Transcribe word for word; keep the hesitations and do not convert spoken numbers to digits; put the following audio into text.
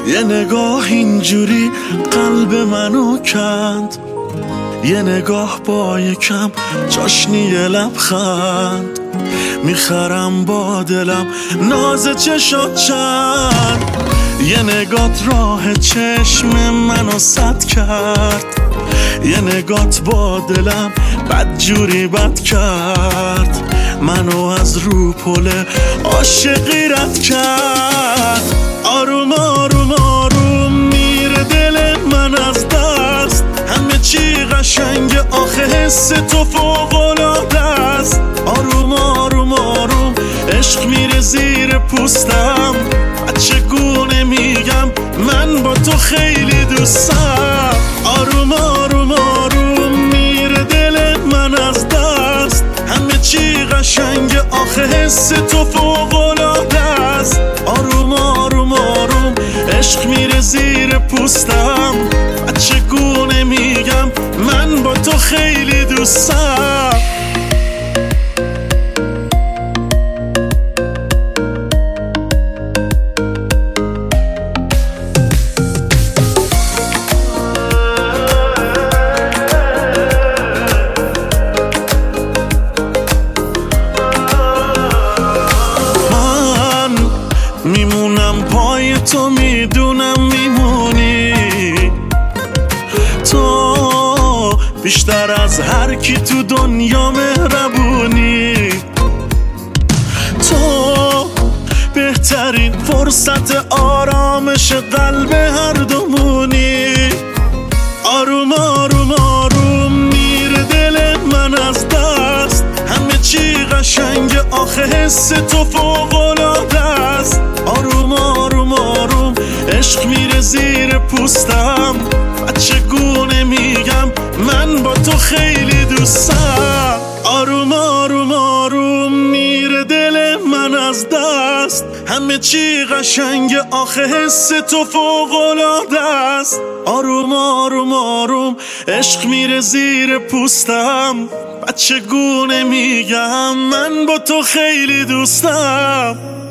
یه نگاه اینجوری قلب منو کند، یه نگاه با یکم چاشنی لبخند، میخرم با دلم ناز چشات چند. یه نگات راه چشم منو سد کرد، یه نگات با دلم بدجوری بد کرد، منو از رو پله عاشقی رد کرد. آروم آروم آروم میره دل من از دست، همه چی قشنگ آخه حس تو فوق‌العاده است. آروم آروم آروم عشق میره زیر پوستم، چگونه میگم من با تو خیلی دوستم. آروم آروم آروم میره دل من از دست، همه چی قشنگ آخه حس تو فوق‌العاده است. آروم آروم آروم عشق میره زیر پوستم، چگونه میگم من با تو خیلی دوستم. میمونم پای تو، میدونم میمونی تو، بیشتر از هر کی تو دنیا مهربونی تو، بهترین فرصت آرامش قلب هر دومونی. آروم آروم آروم میره دل من از دست، همه چی قشنگ آخه حس تو فوق‌العاده است. آروم آروم آروم عشق میره زیر پوستم، چگونه میگم من با تو خیلی دوستم. آروم آروم آروم میره دل من از دست، همه چی قشنگ آخه حس تو فوق‌العاده است. آروم آروم آروم عشق میره زیر پوستم، چگونه میگم من با تو خیلی دوستم.